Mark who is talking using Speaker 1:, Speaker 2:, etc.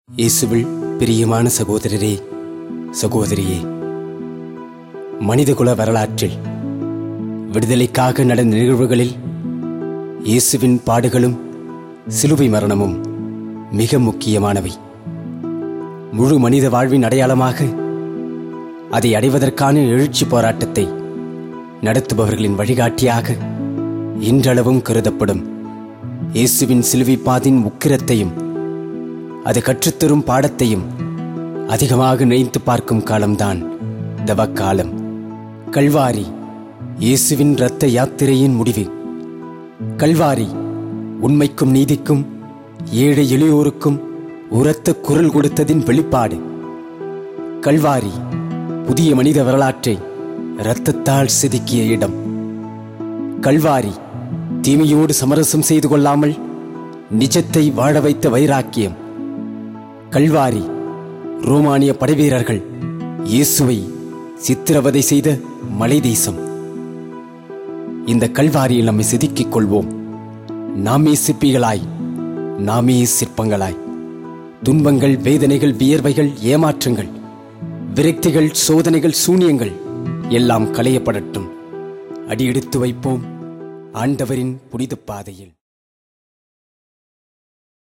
Speaker 1: இயேசுவில் பிரியமான சகோதரரே, சகோதரியே, மனிதகுல வரலாற்றில் விடுதலைக்காக நடந்த நிகழ்வுகளில் இயேசுவின் பாடுகளும் சிலுவை மரணமும் மிக முக்கியமானவை. முழு மனித வாழ்வின் அடையாளமாக அதை அடைவதற்கான எழுச்சி போராட்டத்தை நடத்துபவர்களின் வழிகாட்டியாக இன்றளவும் கருதப்படும் இயேசுவின் சிலுவை பாதின் உக்கிரத்தையும் அது கற்றுத்தரும் பாடத்தையும் அதிகமாக நினைத்து பார்க்கும் காலம்தான் தவக்காலம். கல்வாரி இயேசுவின் இரத்த யாத்திரையின் முடிவு. கல்வாரி உண்மைக்கும் நீதிக்கும் ஏழை எளியோருக்கும் உரத்த குரல் கொடுத்ததின் வெளிப்பாடு. கல்வாரி புதிய மனித வரலாற்றை இரத்தத்தால் செதுக்கிய இடம். கல்வாரி தீமையோடு சமரசம் செய்து கொள்ளாமல் நிஜத்தை வாழ வைத்த வைராக்கியம். கல்வாரி ரோமானிய படைவீரர்கள் இயேசுவை சித்திரவதை செய்த மலை தேசம். இந்த கல்வாரியில் நம்மை செதுக்கிக் கொள்வோம். நாமே சிற்பிகளாய், நாமே சிற்பங்களாய். துன்பங்கள், வேதனைகள், வியர்வைகள், ஏமாற்றங்கள், விரக்திகள், சோதனைகள், சூனியங்கள் எல்லாம் களையப்படட்டும். அடியெடுத்து வைப்போம் ஆண்டவரின் புனித பாதையில்.